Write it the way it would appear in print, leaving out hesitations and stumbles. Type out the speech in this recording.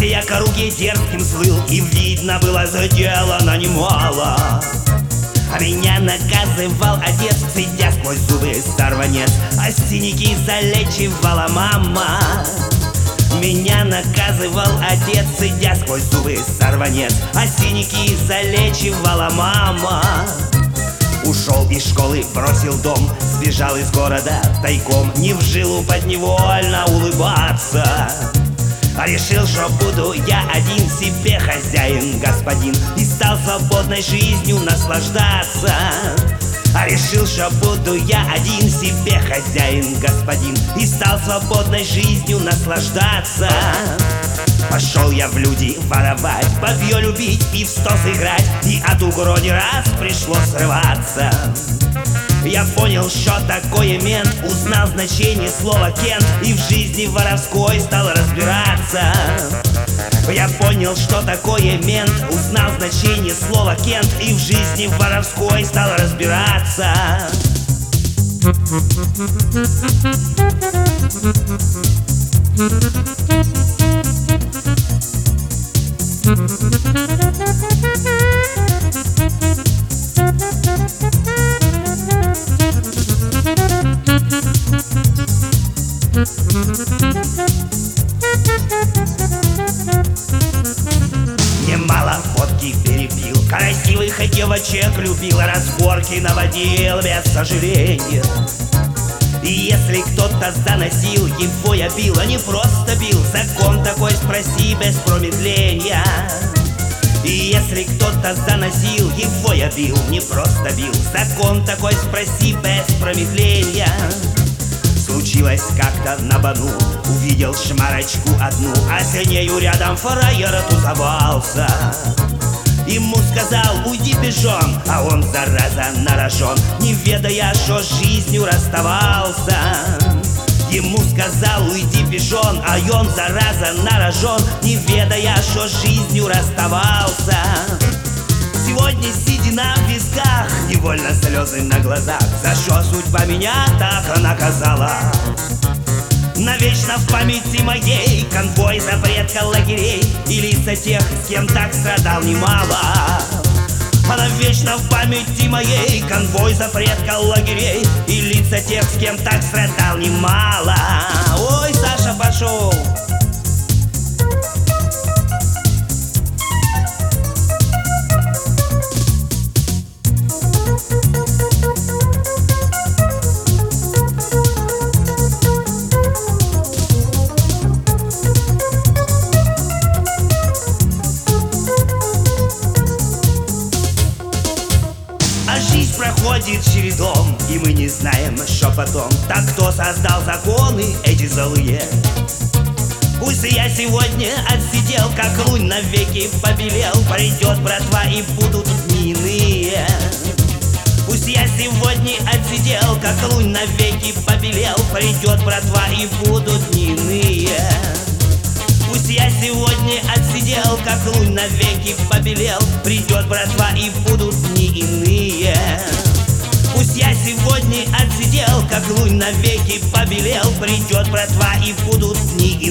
сей округе дерзким слыл, и видно было заделано немало. А меня наказывал отец, цедя сквозь зубы сорванец, а синяки залечивала мама. Меня наказывал отец, цедя сквозь зубы сорванец, а синяки залечивала мама. Ушел из школы, бросил дом, сбежал из города тайком, не в жилу подневольно улыбаться. А решил, что буду я один себе хозяин, господин, и стал свободной жизнью наслаждаться. А решил, что буду я один себе хозяин, господин, и стал свободной жизнью наслаждаться. Пошел я в люди воровать, бабье любить и в стол сыграть, и от угроди раз пришлось срываться. Я понял, что такое мент, узнал значение слова «кент», и в жизни воровской стал разбираться. Я понял, что такое мент, узнал значение слова «кент», и в жизни воровской стал разбираться. Немало водки перепил, красивых девочек любил, разборки наводил без сожаления. И если кто-то заносил, его я бил, а не просто бил. Закон такой, спроси без промедления. И если кто-то заносил, его я бил, не просто бил. Закон такой, спроси без промедления. Случилось как-то на Бону, увидел шмарочку одну, а с нею рядом фраер тусовался. Ему сказал: уйди, пижон, а он, зараза, на рожон, не ведая, что с жизнью расставался. Ему сказал: уйди, пижон, а он, зараза, на рожон, не ведая, что с жизнью расставался. Сегодня седина в висках, невольно слезы на глазах, за что судьба меня так наказала. Навечно в памяти моей конвой запретка лагерей и лица тех, с кем так страдал немало. А навечно в памяти моей конвой запретка лагерей и лица тех, с кем так страдал немало. Ой, Саша пошел. Жизнь проходит чередом, и мы не знаем, что потом. Так кто создал законы эти злые? Пусть я сегодня отсидел, как лунь навеки побелел, придет братва и будут дни иные. Пусть я сегодня отсидел, как лунь навеки побелел, придет братва и будут дни иные. Пусть я сегодня отсидел, как лунь навеки побелел, придет братва и будут дни иные. Пусть я сегодня отсидел, как лунь навеки побелел, придет братва и будут дни иные.